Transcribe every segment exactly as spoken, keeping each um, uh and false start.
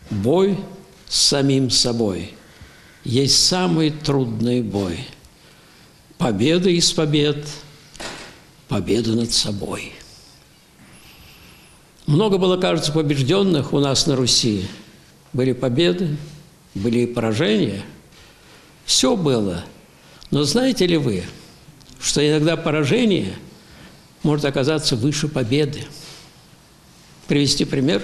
Бой с самим собой есть самый трудный бой. Победа из побед, победа над собой. Много было, кажется, побежденных у нас на Руси. Были победы, были и поражения. Все было. Но знаете ли вы, что иногда поражение может оказаться выше победы? Привести пример.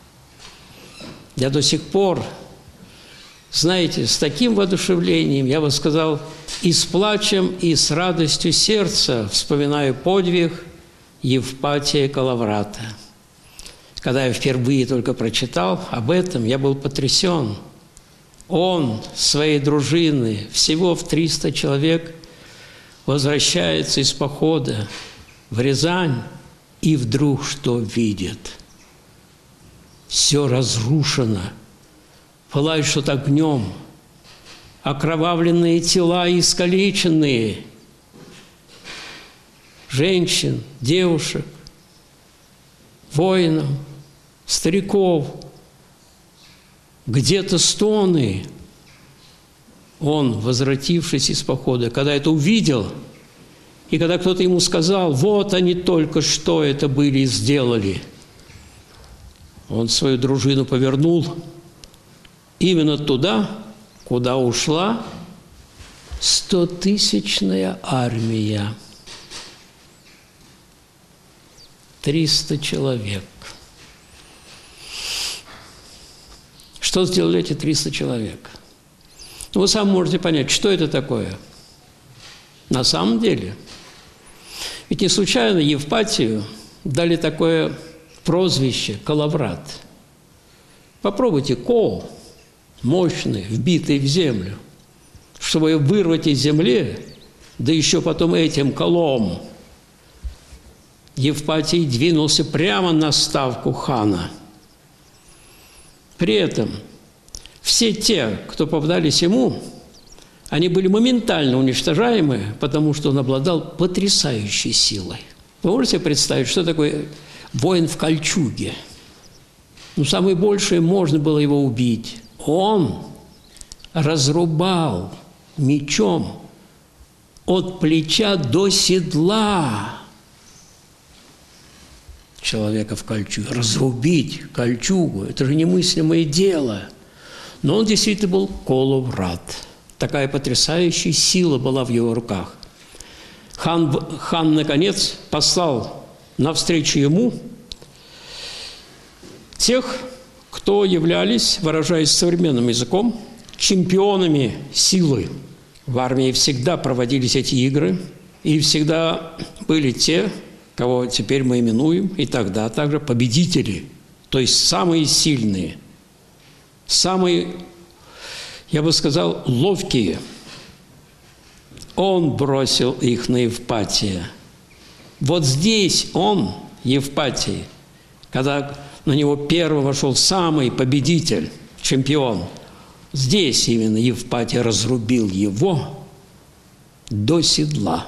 Я до сих пор, знаете, с таким воодушевлением, я бы сказал, и с плачем, и с радостью сердца вспоминаю подвиг Евпатия Калаврата. Когда я впервые только прочитал об этом, я был потрясен. Он, своей дружины, всего в триста человек, возвращается из похода в Рязань, и вдруг что видит? Все разрушено, пылает что-то огнем, окровавленные тела искалеченные, женщин, девушек, воинов, стариков, где-то стоны. Он, возвратившись из похода, когда это увидел, и когда кто-то ему сказал, вот они только что это были и сделали, он свою дружину повернул именно туда, куда ушла стотысячная армия. Триста человек. Что сделали эти триста человек? Ну, вы сами можете понять, что это такое. На самом деле, ведь не случайно Евпатию дали такое прозвище «Калаврат». Попробуйте кол, мощный, вбитый в землю, чтобы ее вырвать из земли, да еще потом этим колом. Евпатий двинулся прямо на ставку хана. При этом все те, кто попадались ему, они были моментально уничтожаемы, потому что он обладал потрясающей силой. Вы можете представить, что такое воин в кольчуге? Ну, самое большее можно было его убить. Он разрубал мечом от плеча до седла человека в кольчуге. Разрубить кольчугу – это же немыслимое дело. Но он действительно был Калаврат. Такая потрясающая сила была в его руках. Хан, хан наконец, послал навстречу ему тех, кто являлись, выражаясь современным языком, чемпионами силы. В армии всегда проводились эти игры, и всегда были те, кого теперь мы именуем, и тогда также победители, то есть самые сильные, самые, я бы сказал, ловкие. Он бросил их на Евпатия. Вот здесь он, Евпатий, когда на него первым вошел самый победитель, чемпион, здесь именно Евпатий разрубил его до седла.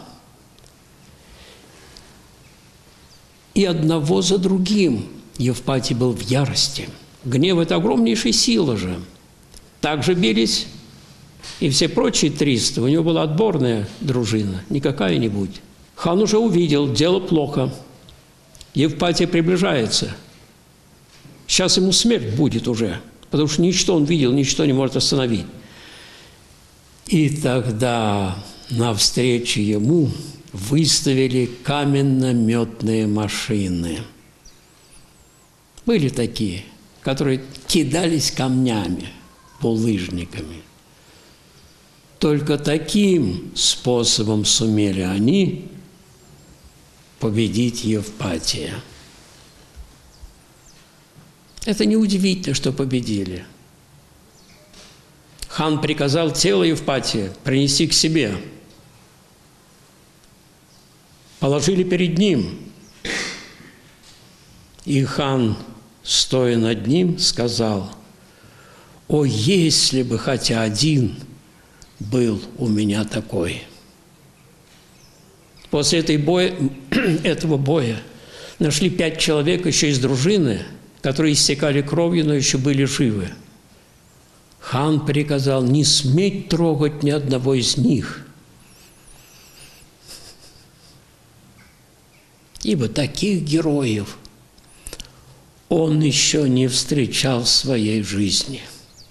И одного за другим Евпатий был в ярости. Гнев – это огромнейшая сила же. Также бились и все прочие триста. У него была отборная дружина, не какая-нибудь. Хан уже увидел, дело плохо. Евпатий приближается. Сейчас ему смерть будет уже, потому что ничто он видел, ничто не может остановить. И тогда навстречу ему выставили каменно-метные машины. Были такие, которые кидались камнями, булыжниками. Только таким способом сумели они победить Евпатия. Это неудивительно, что победили. Хан приказал тело Евпатия принести к себе. Положили перед ним. И хан, стоя над ним, сказал: «О, если бы хотя один был у меня такой!» После этой боя, этого боя нашли пять человек еще из дружины, которые истекали кровью, но еще были живы. Хан приказал не сметь трогать ни одного из них, ибо таких героев он еще не встречал в своей жизни.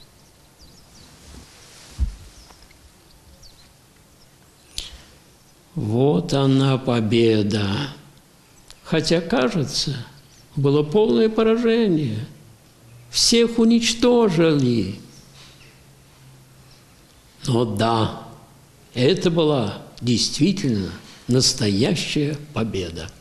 Вот она победа. Хотя, кажется, было полное поражение. Всех уничтожили. Но да, это была действительно настоящая победа.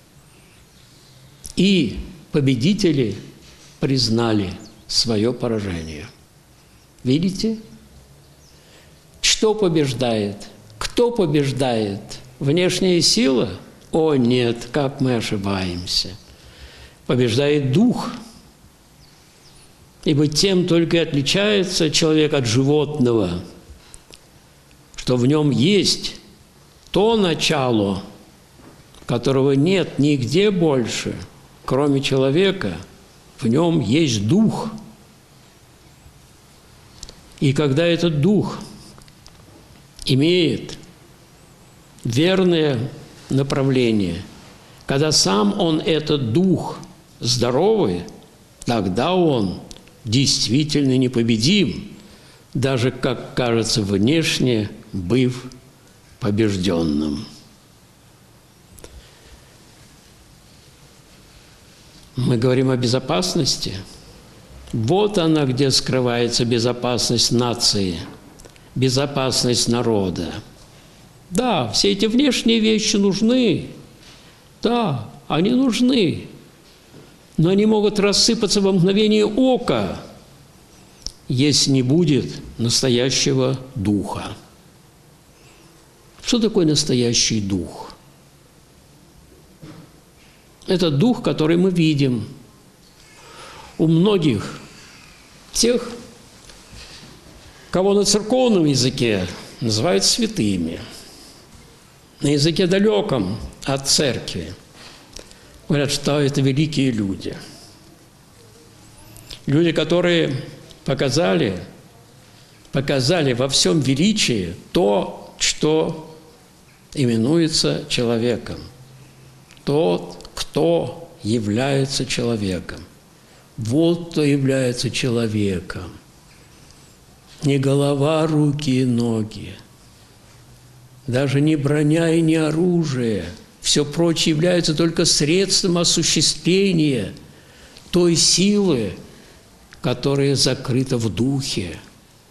И победители признали свое поражение. Видите? Что побеждает? Кто побеждает? Внешняя сила? О, нет, как мы ошибаемся. Побеждает дух. Ибо тем только и отличается человек от животного, что в нем есть то начало, которого нет нигде больше, кроме человека, в нем есть дух. И когда этот дух имеет верное направление, когда сам он, этот дух, здоровый, тогда он действительно непобедим, даже, как кажется, внешне быв побежденным. Мы говорим о безопасности. Вот она, где скрывается безопасность нации, безопасность народа. Да, все эти внешние вещи нужны. Да, они нужны. Но они могут рассыпаться во мгновение ока, если не будет настоящего духа. Что такое настоящий дух? Это дух, который мы видим. У многих тех, кого на церковном языке называют святыми, на языке далеком от церкви, говорят, что это великие люди. Люди, которые показали, показали во всем величии то, что именуется человеком. Тот, кто является человеком. Вот кто является человеком. Не голова, руки и ноги. Даже не броня и не оружие. Все прочее является только средством осуществления той силы, которая закрыта в духе.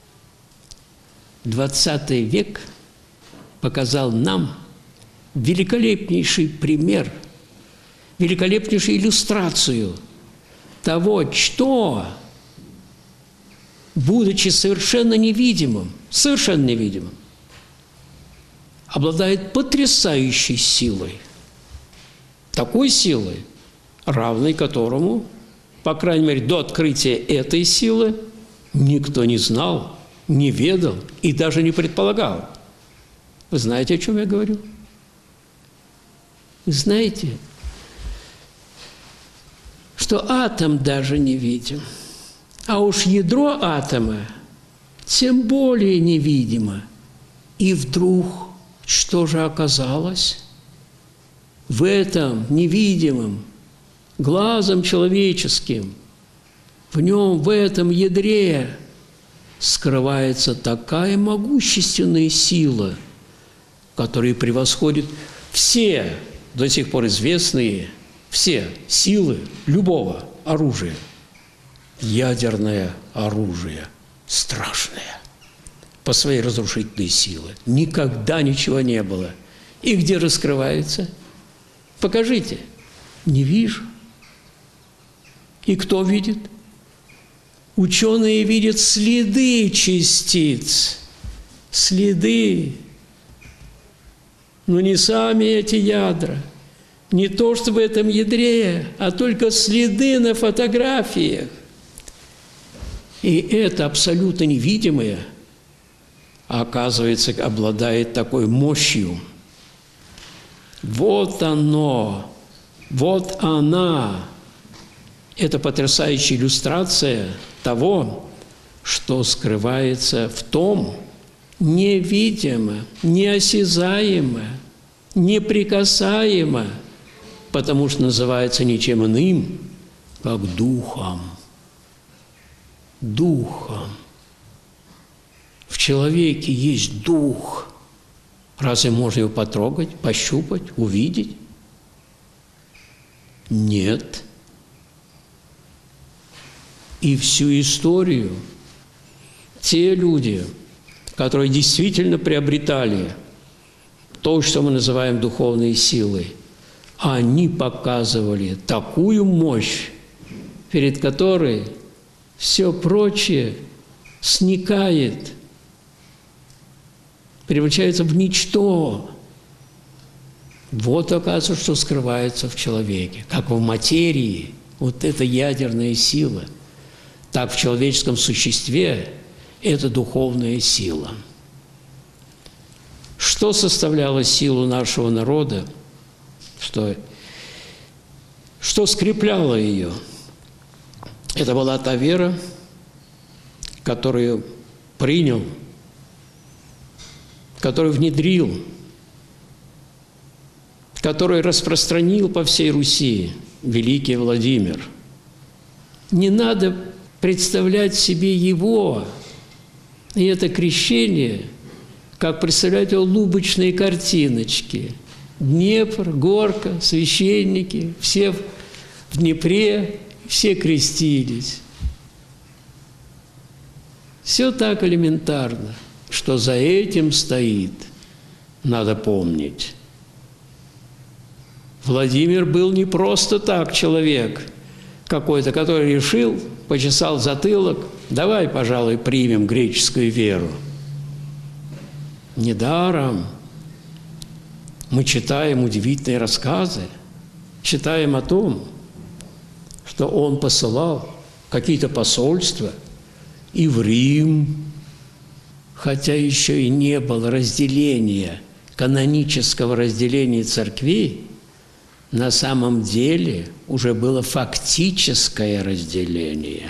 двадцатый век показал нам великолепнейший пример, великолепнейшую иллюстрацию того, что, будучи совершенно невидимым, совершенно невидимым, обладает потрясающей силой. Такой силой, равной которому, по крайней мере, до открытия этой силы, никто не знал, не ведал и даже не предполагал. Вы знаете, о чем я говорю? Вы знаете, что атом даже не видим, а уж ядро атома тем более невидимо. И вдруг что же оказалось? В этом невидимом, глазом человеческим, в нем, в этом ядре скрывается такая могущественная сила, которая превосходит все до сих пор известные, все силы любого оружия. Ядерное оружие страшное по своей разрушительной силе. Никогда ничего не было. И где раскрывается? Покажите. Не вижу. И кто видит? Ученые видят следы частиц. Следы. Но не сами эти ядра. Не то, что в этом ядре, а только следы на фотографиях. И это абсолютно невидимое, а оказывается, обладает такой мощью. Вот оно, вот она, Это потрясающая иллюстрация того, что скрывается в том невидимо, неосязаемо, неприкасаемо, потому что называется ничем иным, как духом. Духом. В человеке есть дух. Разве можно его потрогать, пощупать, увидеть? Нет. И всю историю те люди, которые действительно приобретали то, что мы называем духовной силой, они показывали такую мощь, перед которой все прочее сникает, превращается в ничто. Вот, оказывается, что скрывается в человеке, как в материи, вот эта ядерная сила, так в человеческом существе это духовная сила. Что составляло силу нашего народа? Что, что скрепляло ее? Это была та вера, которую принял, которую внедрил, который распространил по всей Руси великий Владимир. Не надо представлять себе его и это крещение, как представлять его лубочные картиночки. Днепр, горка, священники, все в Днепре, все крестились. Все так элементарно, что за этим стоит, надо помнить. Владимир был не просто так человек какой-то, который решил, почесал затылок, давай, пожалуй, примем греческую веру. Недаром мы читаем удивительные рассказы, читаем о том, что он посылал какие-то посольства и в Рим, хотя еще и не было разделения, канонического разделения церквей, на самом деле уже было фактическое разделение.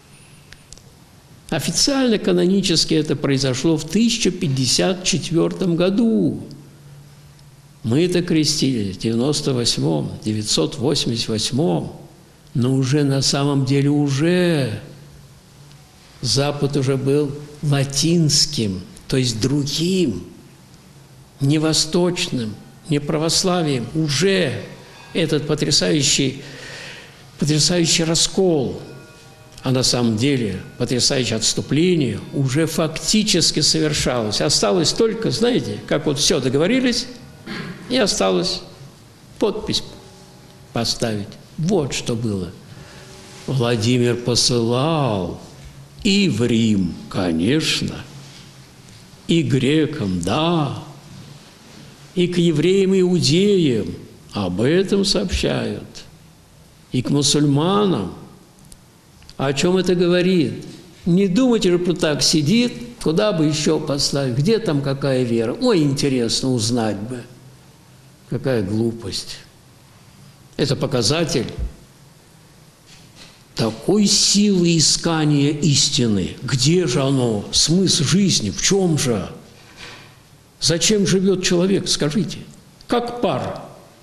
Официально, канонически это произошло в тысяча пятьдесят четвёртом году. Мы это крестили в девяносто восьмом, девятьсот восемьдесят восьмом, но уже на самом деле уже Запад уже был латинским, то есть другим, не восточным, не православием, уже этот потрясающий, потрясающий раскол, а на самом деле потрясающее отступление уже фактически совершалось. Осталось только, знаете, как вот все договорились, и осталось подпись поставить. Вот что было. Владимир посылал и в Рим, конечно, и грекам, да, и к евреям и иудеям, об этом сообщают, и к мусульманам. О чем это говорит? Не думайте же, что так сидит, куда бы еще поставить, где там какая вера. Ой, интересно узнать бы. Какая глупость. Это показатель такой силы искания истины. Где же оно? Смысл жизни? В чем же? Зачем живет человек, скажите? Как пар.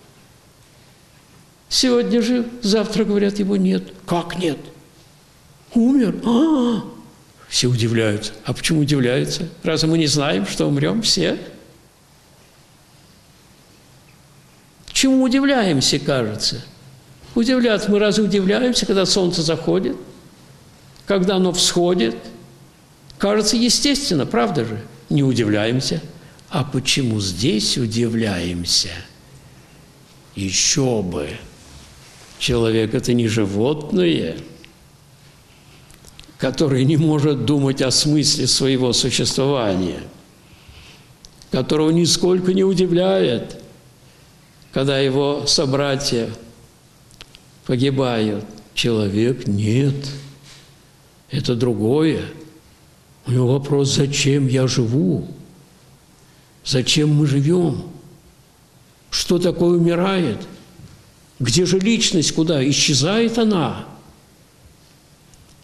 Сегодня жив, завтра, говорят, его нет. Как нет? Умер? А-а-а! Все удивляются. А почему удивляются? Разве мы не знаем, что умрем все? Чему удивляемся, кажется? Удивляться. Мы разве удивляемся, когда солнце заходит? Когда оно всходит? Кажется, естественно, правда же? Не удивляемся. А почему здесь удивляемся? Еще бы! Человек – это не животное, которое не может думать о смысле своего существования, которого нисколько не удивляет, когда его собратья погибают. Человек – нет. Это другое. У него вопрос: зачем я живу? Зачем мы живем? Что такое умирает? Где же личность? Куда? Исчезает она?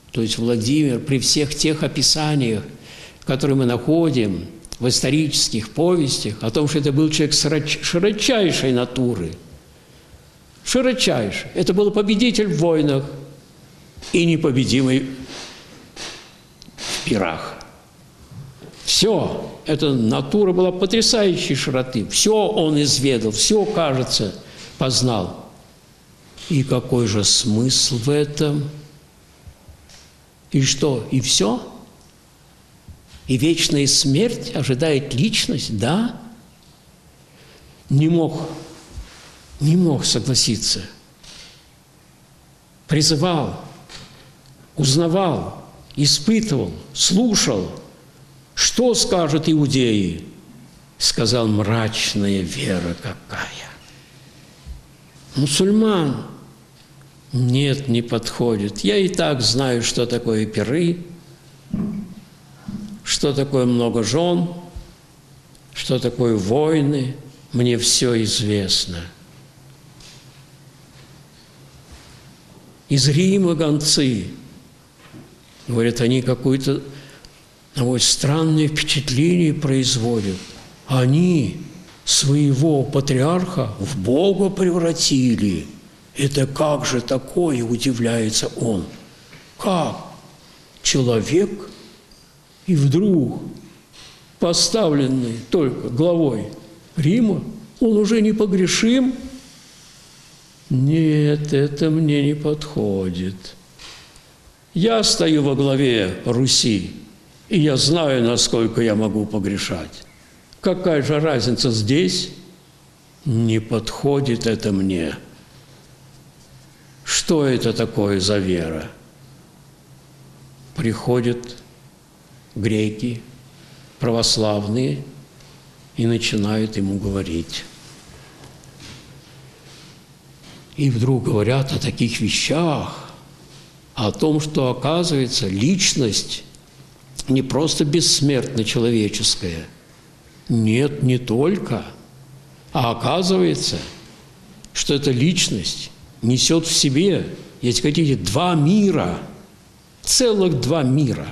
То есть Владимир при всех тех описаниях, которые мы находим в исторических повестях, о том, что это был человек широчайшей натуры, широчайший. Это был победитель в войнах и непобедимый в пирах. Все, эта натура была потрясающей широты. Все он изведал, все, кажется, познал. И какой же смысл в этом? И что, и все? И вечная смерть ожидает личность? Да? Не мог, не мог согласиться. Призывал, узнавал, испытывал, слушал. Что скажут иудеи? Сказал: мрачная вера какая. Мусульман? Нет, не подходит. Я и так знаю, что такое пиры, что такое много жен, что такое войны. Мне все известно. Из Рима гонцы. Говорят, они какое-то вот странное впечатление производят. Они своего патриарха в Бога превратили. Это как же такое, удивляется он. Как? Человек, и вдруг поставленный только главой Рима, он уже непогрешим? Нет, это мне не подходит. Я стою во главе Руси, и я знаю, насколько я могу погрешать. Какая же разница здесь? Не подходит это мне. Что это такое за вера? Приходят греки, православные, и начинают ему говорить. И вдруг говорят о таких вещах, о том, что, оказывается, личность не просто бессмертно человеческая. Нет, не только. А оказывается, что эта личность несет в себе, если хотите, два мира, целых два мира.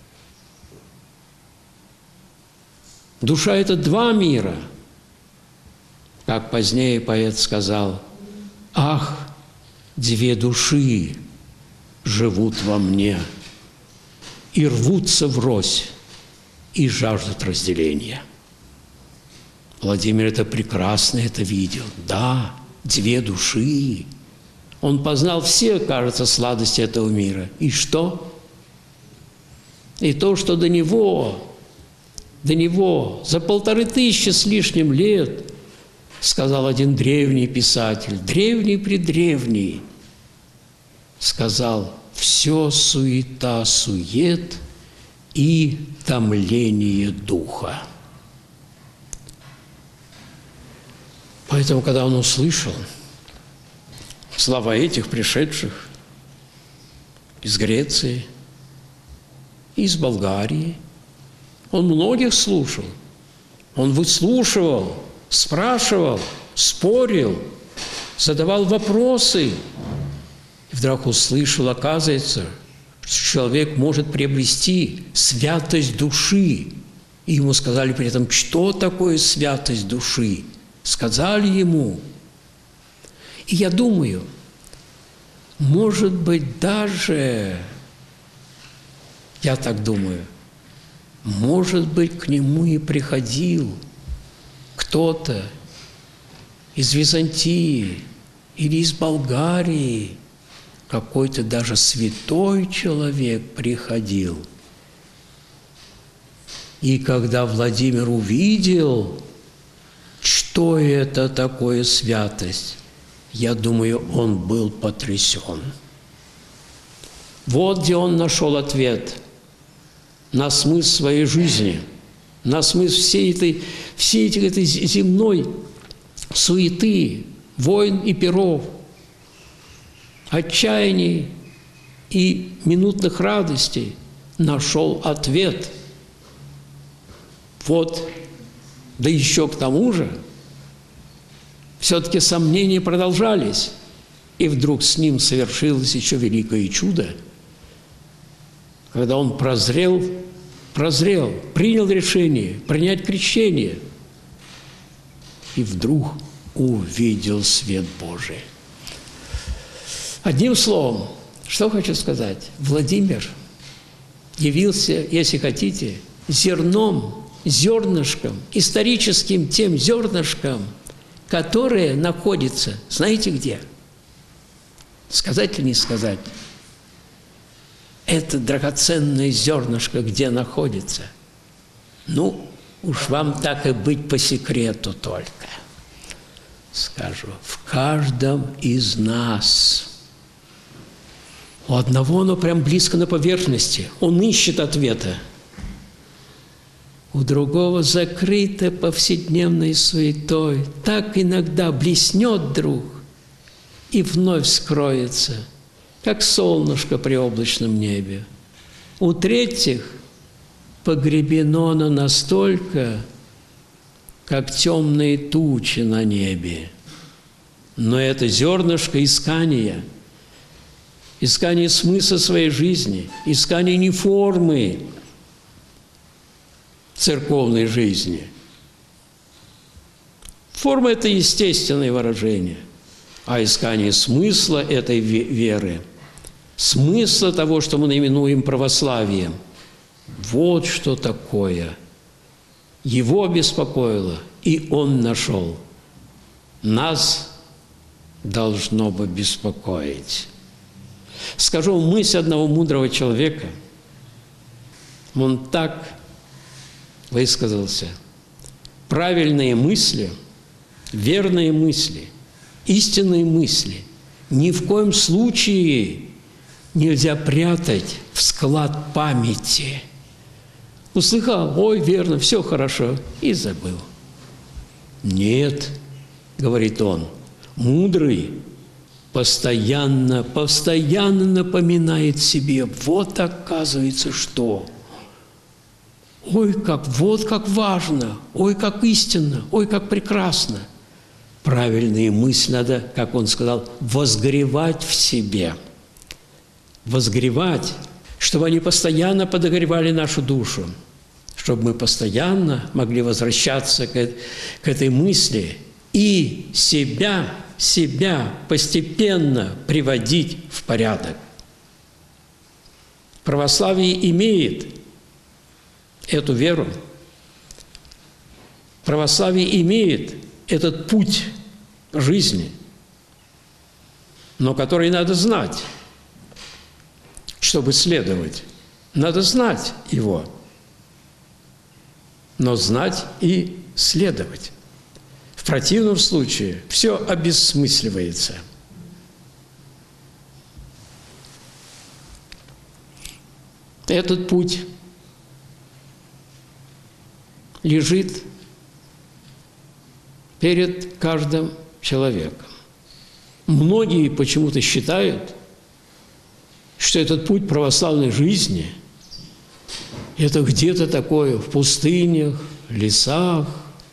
Душа – это два мира. Как позднее поэт сказал: «Ах, две души живут во мне и рвутся врозь, и жаждут разделения». Владимир это прекрасно это видел. Да, две души. Он познал все, кажется, сладости этого мира. И что? И то, что до него, до него за полторы тысячи с лишним лет, сказал один древний писатель, древний-предревний, сказал: все суета-сует и томление духа. Поэтому, когда он услышал слова этих пришедших из Греции, из Болгарии, он многих слушал, он выслушивал, спрашивал, спорил, задавал вопросы. И вдруг услышал, оказывается, что человек может приобрести святость души. И ему сказали при этом: что такое святость души? Сказали ему. И я думаю, может быть, даже, я так думаю, может быть, к нему и приходил кто-то из Византии или из Болгарии, какой-то даже святой человек приходил. И когда Владимир увидел, что это такое святость, я думаю, он был потрясен. Вот где он нашел ответ на смысл своей жизни, на смысл всей этой, всей этой, этой земной суеты, войн и пиров, отчаяний и минутных радостей. Нашел ответ. Вот, да еще к тому же, все-таки сомнения продолжались, и вдруг с ним совершилось еще великое чудо. когда он прозрел, прозрел, принял решение принять крещение, и вдруг увидел свет Божий. Одним словом, что хочу сказать, Владимир явился, если хотите, зерном, зернышком, историческим тем зернышком, которое находится, знаете где? Сказать или не сказать? Это драгоценное зернышко где находится? Ну, уж вам так и быть по секрету только. Скажу, в каждом из нас. У одного оно прям близко на поверхности, он ищет ответа. У другого закрыто повседневной суетой, так иногда блеснет друг и вновь скроется, как солнышко при облачном небе. У третьих погребено оно настолько, как темные тучи на небе. Но это зернышко искания, искание смысла своей жизни, искание не формы церковной жизни. Форма – это естественное выражение, а искание смысла этой веры, смысла того, что мы именуем православием, вот что такое. Его беспокоило, и он нашел. Нас должно бы беспокоить. Скажу мысль одного мудрого человека. Он так высказался. Правильные мысли, верные мысли, истинные мысли ни в коем случае нельзя прятать в склад памяти. Услыхал, ой, верно, все хорошо, и забыл. Нет, говорит он, мудрый постоянно, постоянно напоминает себе, вот оказывается что. Ой, как, вот как важно, ой, как истинно, ой, как прекрасно. Правильные мысли надо, как он сказал, возгревать в себе. Возгревать, чтобы они постоянно подогревали нашу душу, чтобы мы постоянно могли возвращаться к, к этой мысли и себя, себя постепенно приводить в порядок. Православие имеет эту веру, православие имеет этот путь жизни, но который надо знать, чтобы следовать. Надо знать его, но знать и следовать. В противном случае все обессмысливается. Этот путь лежит перед каждым человеком. Многие почему-то считают, что этот путь православной жизни – это где-то такое в пустынях, лесах,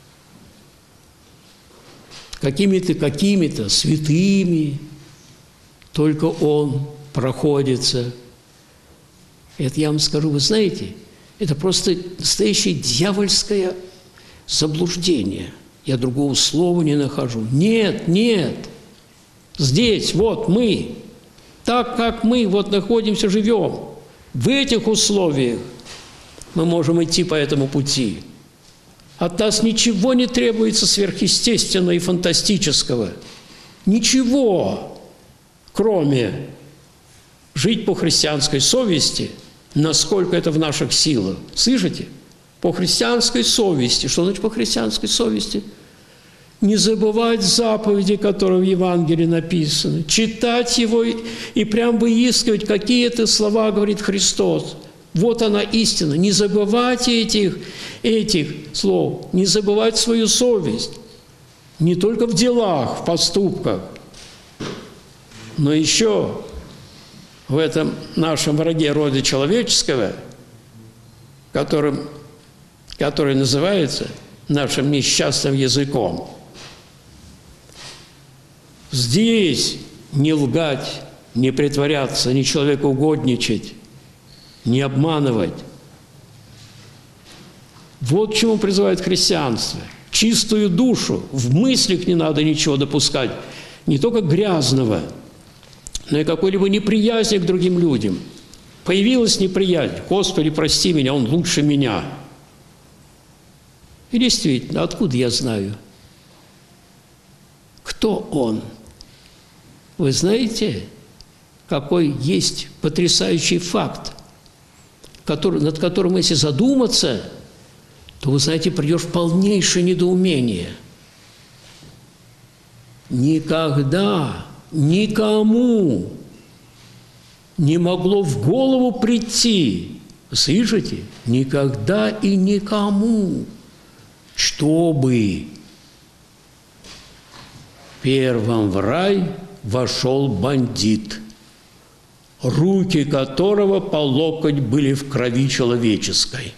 какими-то, какими-то святыми, только он проходится. Это я вам скажу, вы знаете, это просто настоящее дьявольское заблуждение. Я другого слова не нахожу. Нет, нет. Здесь, вот мы, так как мы вот находимся, живем, в этих условиях мы можем идти по этому пути. От нас ничего не требуется сверхъестественного и фантастического. Ничего, кроме жить по христианской совести, насколько это в наших силах. Слышите? По христианской совести. Что значит по христианской совести? Не забывать заповеди, которые в Евангелии написаны. Читать его и, и прям выискивать, какие это слова говорит Христос. Вот она истина. Не забывайте этих, этих слов. Не забывать свою совесть. Не только в делах, в поступках, но еще в этом нашем враге рода человеческого, которым, который называется нашим несчастным языком. Здесь не лгать, не притворяться, не человекоугодничать, не обманывать. Вот к чему призывает христианство. Чистую душу, в мыслях не надо ничего допускать, не только грязного, но и какой-либо неприязни к другим людям. Появилась неприязнь. Господи, прости меня, он лучше меня. И действительно, откуда я знаю? Кто он? Вы знаете, какой есть потрясающий факт, который, над которым, если задуматься, то, вы знаете, придешь в полнейшее недоумение. Никогда никому не могло в голову прийти, слышите, никогда и никому, чтобы первым в рай вошел бандит, руки которого по локоть были в крови человеческой.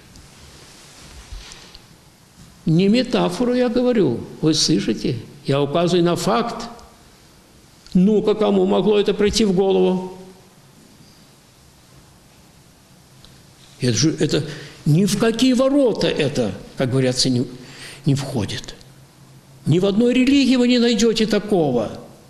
Не метафору я говорю, вы слышите? Я указываю на факт. Ну-ка, кому могло это прийти в голову? Это же это ни в какие ворота это, как говорится, не, не входит. Ни в одной религии вы не найдете такого.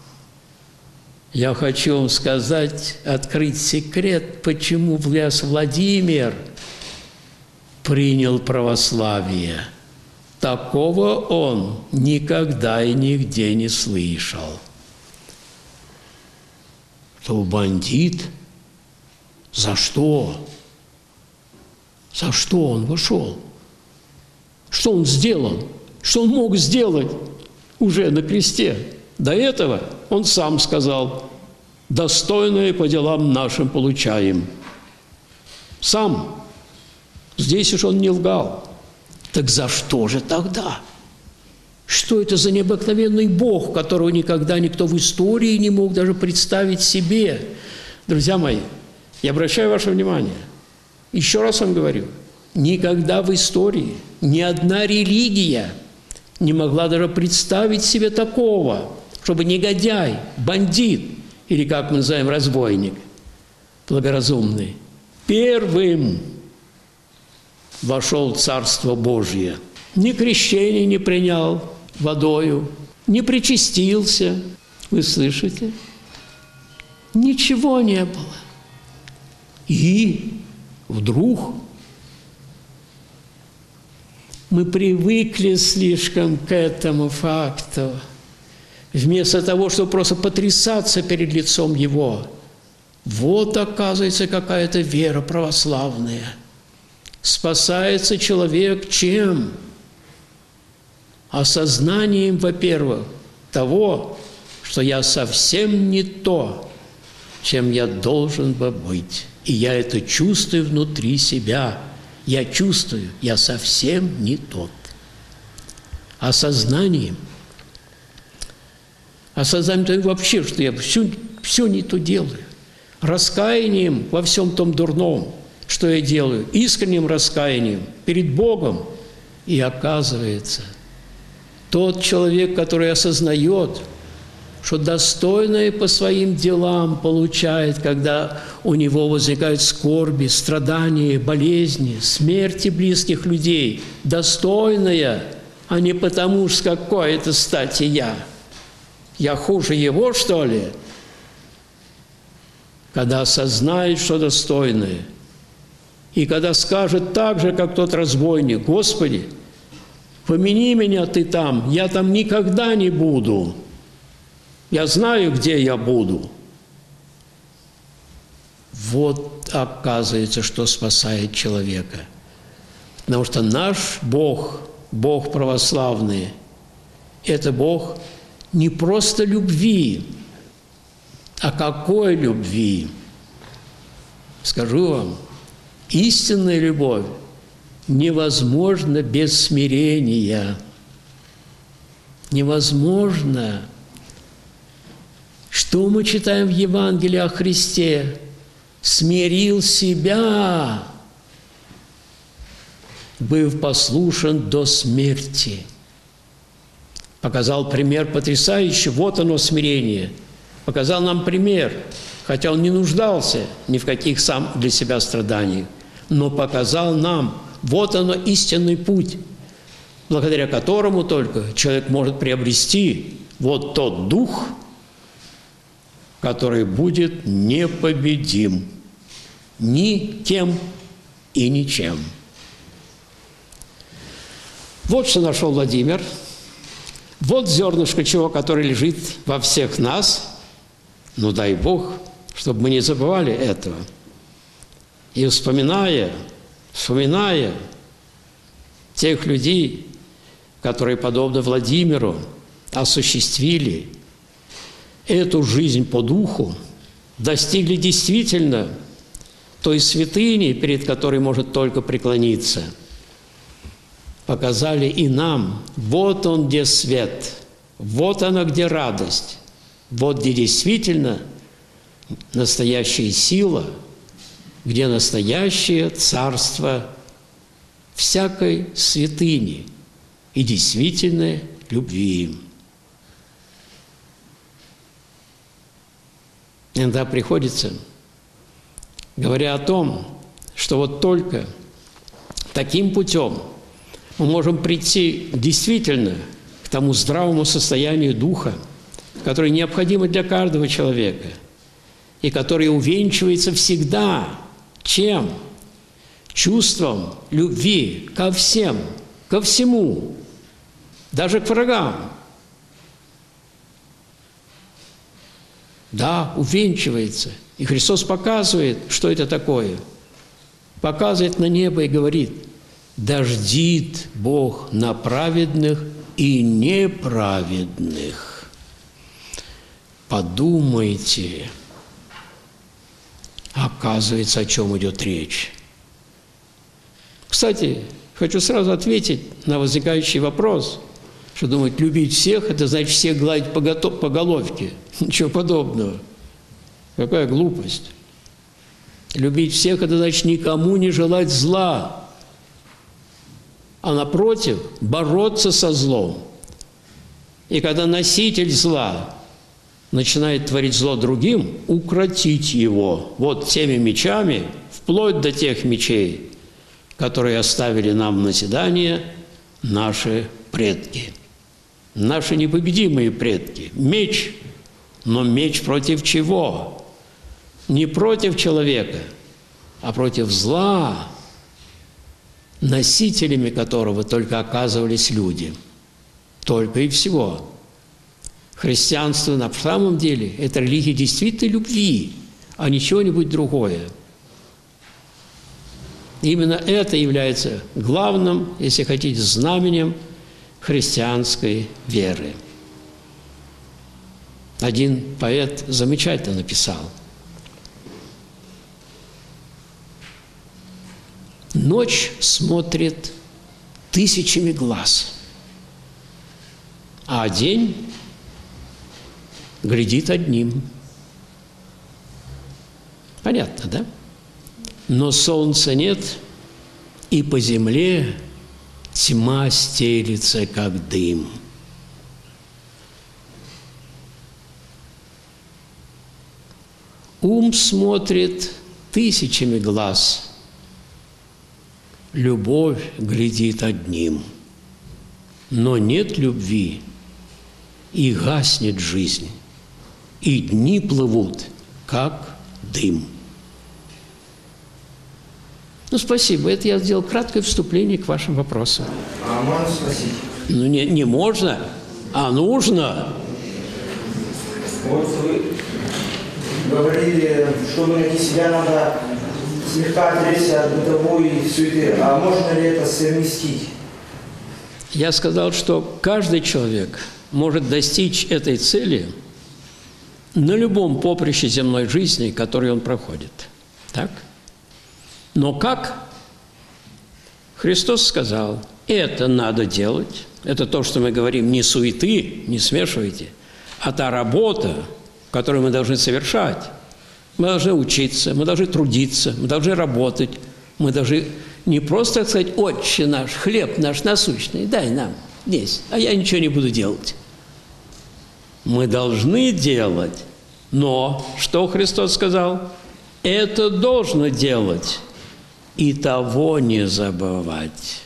Я хочу вам сказать, открыть секрет, почему князь Владимир принял православие. Такого он никогда и нигде не слышал. Что бандит? За что? За что он вошел? Что он сделал? Что он мог сделать уже на кресте? До этого он сам сказал: «Достойное по делам нашим получаем». Сам. Здесь уж он не лгал. Так за что же тогда? Что это за необыкновенный Бог, которого никогда никто в истории не мог даже представить себе? Друзья мои, я обращаю ваше внимание, еще раз вам говорю, никогда в истории ни одна религия не могла даже представить себе такого, чтобы негодяй, бандит, или, как мы называем, разбойник, благоразумный, первым вошел в Царство Божье. Ни крещения не принял водою, не причастился. Вы слышите? Ничего не было. И вдруг мы привыкли слишком к этому факту. Вместо того, чтобы просто потрясаться перед лицом Его, вот, оказывается, какая-то вера православная. Спасается человек чем? Осознанием, во-первых, того, что я совсем не то, чем я должен бы быть. И я это чувствую внутри себя. Я чувствую, я совсем не тот. Осознанием. Осознанием вообще, что я все, все не то делаю. Раскаянием во всем том дурном, что я делаю, искренним раскаянием перед Богом. И оказывается, тот человек, который осознает, что достойное по своим делам получает, когда у него возникают скорби, страдания, болезни, смерти близких людей, достойное, а не потому, что с какой-то стати я. Я хуже его, что ли? Когда осознает, что достойное, и когда скажет так же, как тот разбойник: «Господи, помяни меня Ты там, я там никогда не буду. Я знаю, где я буду». Вот оказывается, что спасает человека. Потому что наш Бог, Бог православный, это Бог не просто любви, а какой любви? Скажу вам, истинная любовь невозможна без смирения. Невозможно. Что мы читаем в Евангелии о Христе? Смирил себя, быв послушен до смерти. Показал пример потрясающий. Вот оно, смирение. Показал нам пример. хотя Он не нуждался ни в каких сам для себя страданиях, но показал нам, вот оно истинный путь, благодаря которому только человек может приобрести вот тот дух, который будет непобедим никем и ничем. Вот что нашел Владимир. Вот зернышко чего, которое лежит во всех нас. Ну, дай Бог, чтобы мы не забывали этого. И вспоминая, вспоминая тех людей, которые, подобно Владимиру, осуществили эту жизнь по духу, достигли действительно той святыни, перед которой может только преклониться, показали и нам, вот он где свет, вот она где радость, вот где действительно настоящая сила, где настоящее царство всякой святыни и действительной любви. Иногда приходится, говоря о том, что вот только таким путем мы можем прийти действительно к тому здравому состоянию духа, которое необходимо для каждого человека и которое увенчивается всегда чем? Чувством любви ко всем, ко всему, даже к врагам. Да, увенчивается. И Христос показывает, что это такое. Показывает на небо и говорит: дождит Бог на праведных и неправедных. Подумайте, оказывается, о чем идет речь. Кстати, хочу сразу ответить на возникающий вопрос, что думать, любить всех – это значит всех гладить по головке. Ничего подобного. Какая глупость. Любить всех – это значит никому не желать зла, а напротив, бороться со злом. И когда носитель зла начинает творить зло другим, укротить его вот теми мечами, вплоть до тех мечей, которые оставили нам в назидание наши предки. Наши непобедимые предки. Меч, но меч против чего? Не против человека, а против зла, носителями которого только оказывались люди. Только и всего. Христианство на самом деле – это религия действительно любви, а не чего-нибудь другое. Именно это является главным, если хотите, знаменем христианской веры. Один поэт замечательно написал: «Ночь смотрит тысячами глаз, а день глядит одним». Понятно, да? Но солнца нет, и по земле тьма стелится, как дым. Ум смотрит тысячами глаз, любовь глядит одним. Но нет любви, и гаснет жизнь, и дни плывут, как дым. Ну, спасибо. Это я сделал краткое вступление к вашим вопросам. А можно спросить? Ну, не, не можно, а нужно. Вот вы говорили, что внутри себя надо слегка отречься от бытовой суеты. А можно ли это совместить? Я сказал, что каждый человек может достичь этой цели на любом поприще земной жизни, который он проходит. Так? Но как? Христос сказал, это надо делать. Это то, что мы говорим, не суеты, не смешивайте, а та работа, которую мы должны совершать. Мы должны учиться, мы должны трудиться, мы должны работать. Мы должны не просто, так сказать, «Отче наш, хлеб наш насущный, дай нам здесь, а я ничего не буду делать». Мы должны делать, Но что Христос сказал? Это должно делать и того не забывать.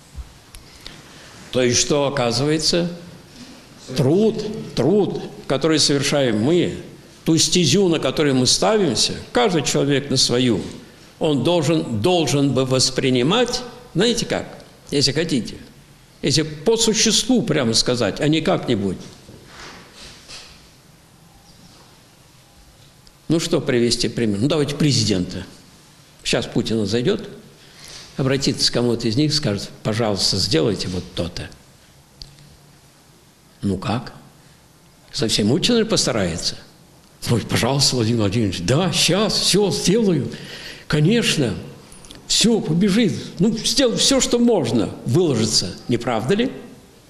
То есть что оказывается? Труд, труд, который совершаем мы, ту стезю, на которой мы ставимся, каждый человек на свою, он должен, должен бы воспринимать, знаете как, если хотите, если по существу прямо сказать, а не как-нибудь. Ну что привести пример? Ну давайте президента. Сейчас Путин зайдет, обратится к кому-то из них, скажет, пожалуйста, сделайте вот то-то. Ну как? Совсем очень постарается. Ой, пожалуйста, Владимир Владимирович, да, сейчас, все сделаю. Конечно, все, побежит. Ну, сделай все, что можно, выложиться. Не правда ли?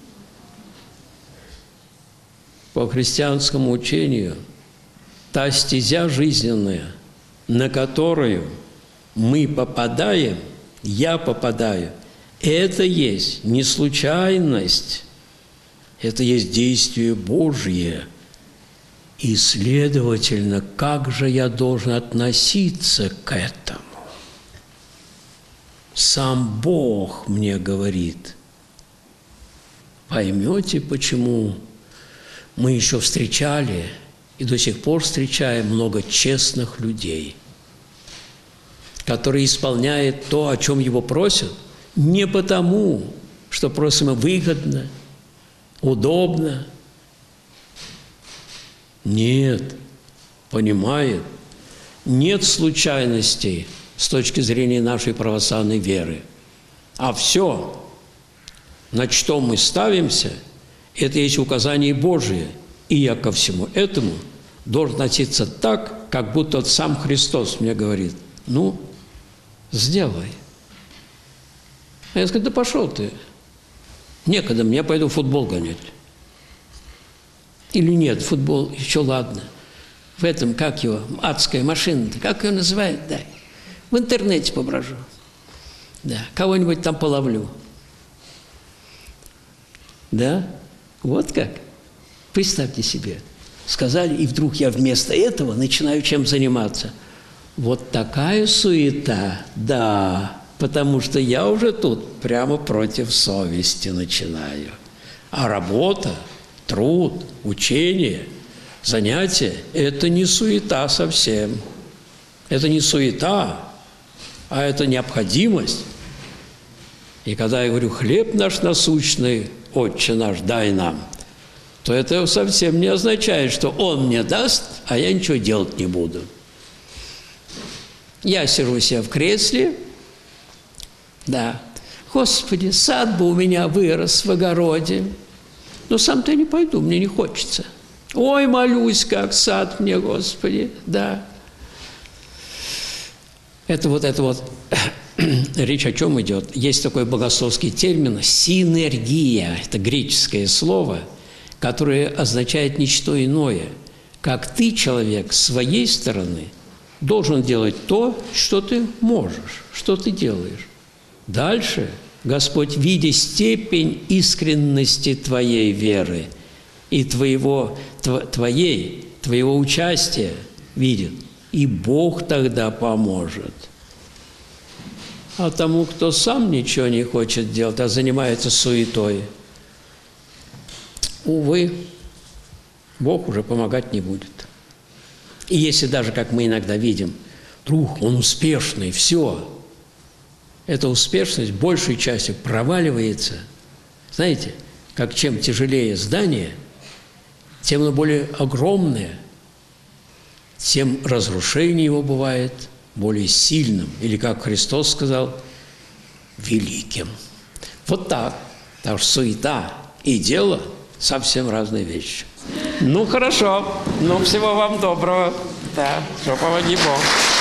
По христианскому учению та стезя жизненная, на которую мы попадаем, я попадаю, это есть не случайность, это есть действие Божье. И, следовательно, как же я должен относиться к этому? Сам Бог мне говорит. Поймете, почему мы еще встречали и до сих пор встречаем много честных людей, которые исполняют то, о чем его просят, не потому, что просим выгодно, удобно. Нет, понимает, нет случайностей с точки зрения нашей православной веры. А все, на что мы ставимся, это есть указание Божие. И я ко всему этому должен относиться так, как будто сам Христос мне говорит, ну, сделай. А я скажу, да пошел ты. Некогда, мне пойду футбол гонять. Или нет, футбол, еще ладно. В этом, как его, адская машина-то, как ее называют, да. В интернете поброжу. Да, кого-нибудь там половлю. Да? Вот как. Представьте себе. Сказали, и вдруг я вместо этого начинаю чем заниматься. Вот такая суета, да, потому что я уже тут прямо против совести начинаю. А работа, труд, учение, занятие – это не суета совсем. Это не суета, а это необходимость. И когда я говорю «хлеб наш насущный, Отче наш, дай нам», то это совсем не означает, что Он мне даст, а я ничего делать не буду. Я сижу себе в кресле, да, Господи, сад бы у меня вырос в огороде, но сам-то я не пойду, мне не хочется. Ой, молюсь, как сад мне, Господи, да. Это вот, это вот, речь о чем идет? Есть такой богословский термин «синергия», это греческое слово, которое означает ничто иное, как ты, человек, с своей стороны должен делать то, что ты можешь, что ты делаешь. Дальше Господь, видя степень искренности твоей веры и твоего, тв, твоей, твоего участия, видит, и Бог тогда поможет. А тому, кто сам ничего не хочет делать, а занимается суетой, увы, Бог уже помогать не будет. И если даже, как мы иногда видим, вдруг он успешный, все, эта успешность большей частью проваливается. Знаете, как чем тяжелее здание, тем оно более огромное, тем разрушение его бывает более сильным. Или, как Христос сказал, великим. Вот так. Потому что суета и дело совсем разные вещи. Ну, хорошо. Ну, всего вам доброго. Да, что помоги Бог.